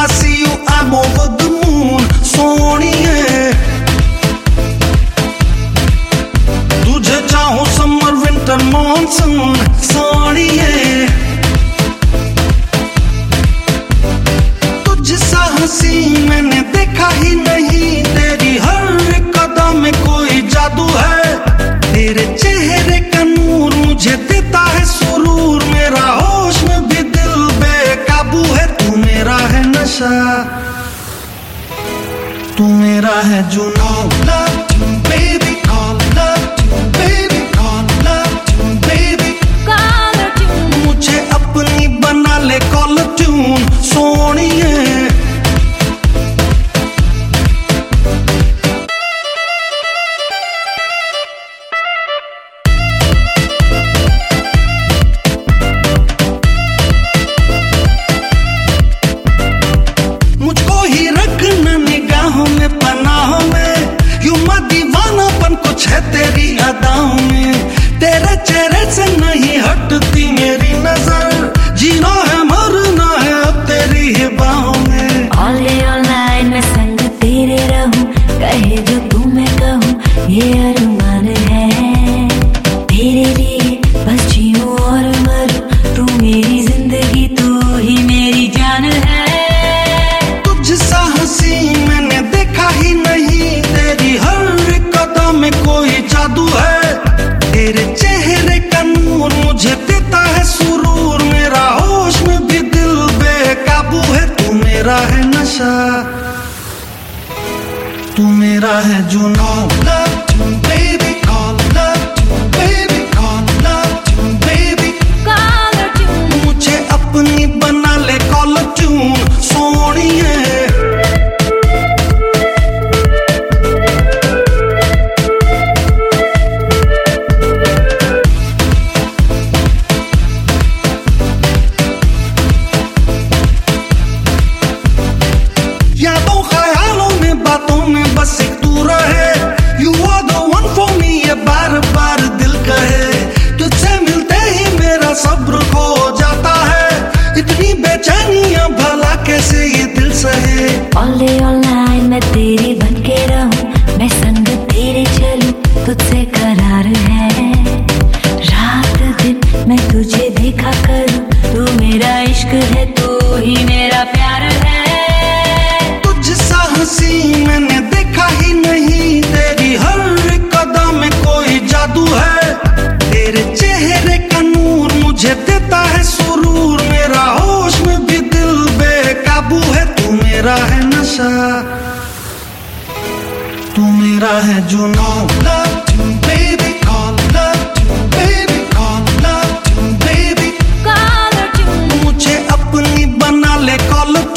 I see you, I'm over the moon. सोनिए तुझे चाहूं summer winter monsoon. सोनिए तुझसा हंसी मैंने देखा ही नहीं. तेरी हर कदम में कोई जादू है. तेरे चेहरे का नूर मुझे देता है सुरूर. मेरा होश में भी दिल बेकाबू है. तू मेरा है नशा, तू मेरा है जुनून. Love you baby, call love you baby, call love you baby, Color tune. मुझे अपनी बना ले कॉल ट्यून. सोनिए मुझको ही रखना निगाहों में पनाहों में. यूं मत दीवानापन कुछ है तेरी अदाओं में. तेरे चेहरे से नहीं हटती मेरी नजर. जीना है मरना है अब तेरी ही बाहों में. All day all night मैं संग तेरे रहूं. कहे जो तू मैं कहूं ये अरमान है. तेरे लिए बस जीऊं और मरूं. तू मेरी जिंदगी, तू ही मेरी जान है. तुझसा हंसी मैंने देखा ही नहीं. तेरी हर कदम में कोई जादू है. तेरे चेहरे का नूर मुझे देता है सुरूर. मेरा होश में भी दिल बेकाबू है. तू मेरा है नशा, तू मेरा है जुनून. Love you baby, call love you baby, call love you baby, Color tune. मुझे अपनी बना ले कॉल ट्यून. सोनिए यादों ख्यालों में बातों में बस एक तू रहे. You are the one for me, ये बार बार दिल कहे. तुझसे मिलते ही मेरा सब्र खो जाता है. इतनी बेचैनियां भला कैसे ये दिल सहे. All day all night मैं तेरी बन के रहूं. मैं संग तेरे चलूं, तुझसे करार है. रात दिन मैं तुझे देखा करूं. तू मेरा इश्क है, तू ही मेरा प्यार है. तुझसा हंसी मैंने देखा ही नहीं. तेरी हर कदम में कोई जादू है. तेरे चेहरे का नूर मुझे देता है सुरूर. मेरा होश में भी दिल बेकाबू है. तू मेरा है नशा, तू मेरा है जुनून. Love you baby, call love you baby, call love you baby, Color tune. मुझे अपनी बना ले कॉल